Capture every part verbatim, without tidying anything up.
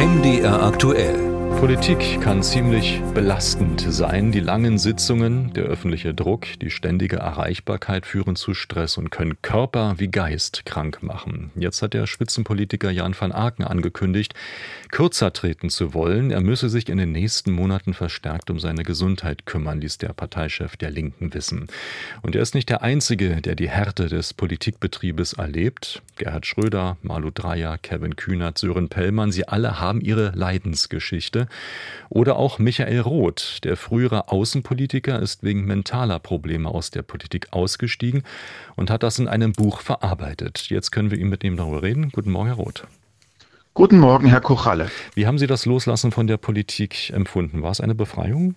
M D R aktuell. Politik kann ziemlich belastend sein. Die langen Sitzungen, der öffentliche Druck, die ständige Erreichbarkeit führen zu Stress und können Körper wie Geist krank machen. Jetzt hat der Spitzenpolitiker Jan van Aken angekündigt, kürzer treten zu wollen. Er müsse sich in den nächsten Monaten verstärkt um seine Gesundheit kümmern, ließ der Parteichef der Linken wissen. Und er ist nicht der Einzige, der die Härte des Politikbetriebes erlebt. Gerhard Schröder, Malu Dreyer, Kevin Kühnert, Sören Pellmann, sie alle haben ihre Leidensgeschichte. Oder auch Michael Roth, der frühere Außenpolitiker, ist wegen mentaler Probleme aus der Politik ausgestiegen und hat das in einem Buch verarbeitet. Jetzt können wir ihm mit ihm darüber reden. Guten Morgen, Herr Roth. Guten Morgen, Herr Kochalle. Wie haben Sie das Loslassen von der Politik empfunden? War es eine Befreiung?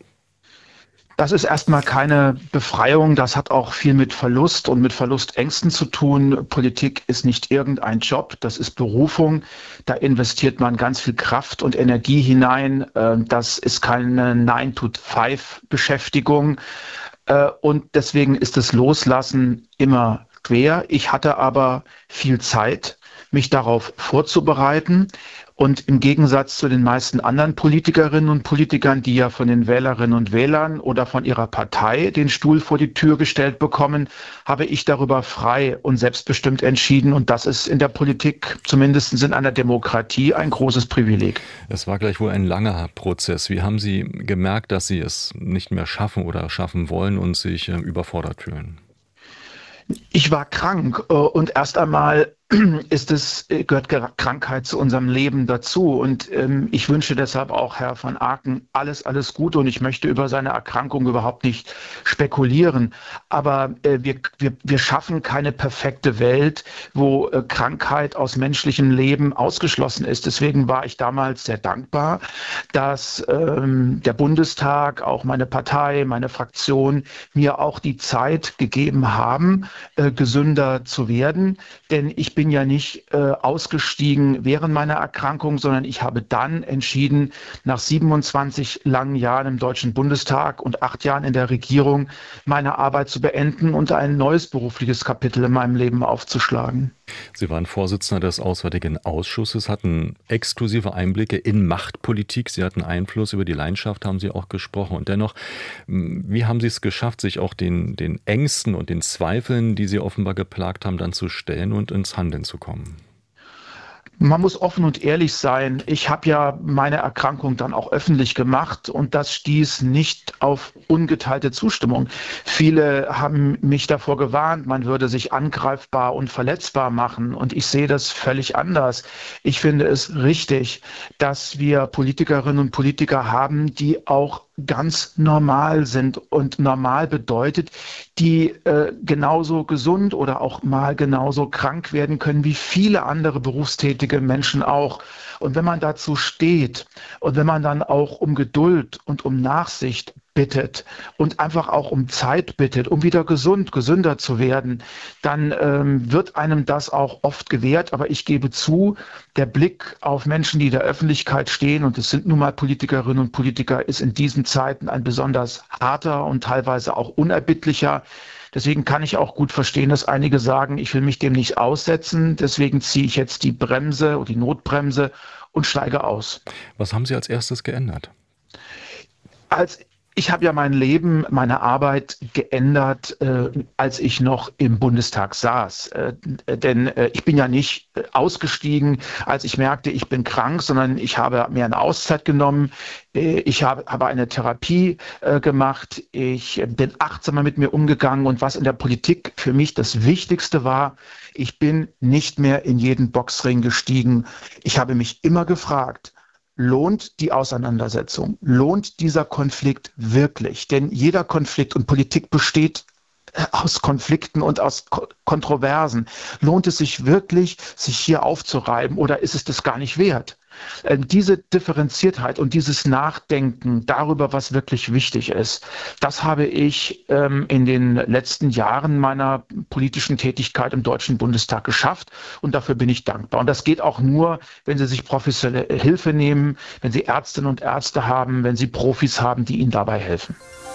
Das ist erstmal keine Befreiung. Das hat auch viel mit Verlust und mit Verlustängsten zu tun. Politik ist nicht irgendein Job, das ist Berufung. Da investiert man ganz viel Kraft und Energie hinein. Das ist keine nine to five Beschäftigung. Und deswegen ist das Loslassen immer schwer. Ich hatte aber viel Zeit, mich darauf vorzubereiten. Und im Gegensatz zu den meisten anderen Politikerinnen und Politikern, die ja von den Wählerinnen und Wählern oder von ihrer Partei den Stuhl vor die Tür gestellt bekommen, habe ich darüber frei und selbstbestimmt entschieden. Und das ist in der Politik, zumindest in einer Demokratie, ein großes Privileg. Es war gleichwohl ein langer Prozess. Wie haben Sie gemerkt, dass Sie es nicht mehr schaffen oder schaffen wollen und sich äh, überfordert fühlen? Ich war krank äh, und erst einmal ist es, gehört Krankheit zu unserem Leben dazu. Und ähm, ich wünsche deshalb auch Herr van Aken alles, alles Gute. Und ich möchte über seine Erkrankung überhaupt nicht spekulieren. Aber äh, wir, wir, wir schaffen keine perfekte Welt, wo äh, Krankheit aus menschlichem Leben ausgeschlossen ist. Deswegen war ich damals sehr dankbar, dass ähm, der Bundestag, auch meine Partei, meine Fraktion mir auch die Zeit gegeben haben, äh, gesünder zu werden. Denn ich bin ja nicht äh, ausgestiegen während meiner Erkrankung, sondern ich habe dann entschieden, nach siebenundzwanzig langen Jahren im Deutschen Bundestag und acht Jahren in der Regierung meine Arbeit zu beenden und ein neues berufliches Kapitel in meinem Leben aufzuschlagen. Sie waren Vorsitzender des Auswärtigen Ausschusses, hatten exklusive Einblicke in Machtpolitik. Sie hatten Einfluss, über die Leidenschaft haben Sie auch gesprochen. Und dennoch, wie haben Sie es geschafft, sich auch den, den Ängsten und den Zweifeln, die Sie offenbar geplagt haben, dann zu stellen und ins Handeln zu kommen? Man muss offen und ehrlich sein. Ich habe ja meine Erkrankung dann auch öffentlich gemacht und das stieß nicht auf ungeteilte Zustimmung. Viele haben mich davor gewarnt, man würde sich angreifbar und verletzbar machen und ich sehe das völlig anders. Ich finde es richtig, dass wir Politikerinnen und Politiker haben, die auch ganz normal sind und normal bedeutet, die äh, genauso gesund oder auch mal genauso krank werden können wie viele andere berufstätige Menschen auch. Und wenn man dazu steht und wenn man dann auch um Geduld und um Nachsicht bittet und einfach auch um Zeit bittet, um wieder gesund, gesünder zu werden, dann ähm, wird einem das auch oft gewährt. Aber ich gebe zu, der Blick auf Menschen, die in der Öffentlichkeit stehen, und es sind nun mal Politikerinnen und Politiker, ist in diesen Zeiten ein besonders harter und teilweise auch unerbittlicher. Deswegen kann ich auch gut verstehen, dass einige sagen, ich will mich dem nicht aussetzen. Deswegen ziehe ich jetzt die Bremse oder die Notbremse und steige aus. Was haben Sie als erstes geändert? Als Ich habe ja mein Leben, meine Arbeit geändert, äh, als ich noch im Bundestag saß. Äh, denn äh, ich bin ja nicht äh, ausgestiegen, als ich merkte, ich bin krank, sondern ich habe mir eine Auszeit genommen. Äh, ich habe, habe eine Therapie äh, gemacht. Ich äh, bin achtsamer mit mir umgegangen. Und was in der Politik für mich das Wichtigste war, ich bin nicht mehr in jeden Boxring gestiegen. Ich habe mich immer gefragt, lohnt die Auseinandersetzung? Lohnt dieser Konflikt wirklich? Denn jeder Konflikt und Politik besteht aus Konflikten und aus Ko- Kontroversen. Lohnt es sich wirklich, sich hier aufzureiben oder ist es das gar nicht wert? Äh, Diese Differenziertheit und dieses Nachdenken darüber, was wirklich wichtig ist, das habe ich ähm, in den letzten Jahren meiner politischen Tätigkeit im Deutschen Bundestag geschafft und dafür bin ich dankbar. Und das geht auch nur, wenn Sie sich professionelle Hilfe nehmen, wenn Sie Ärztinnen und Ärzte haben, wenn Sie Profis haben, die Ihnen dabei helfen.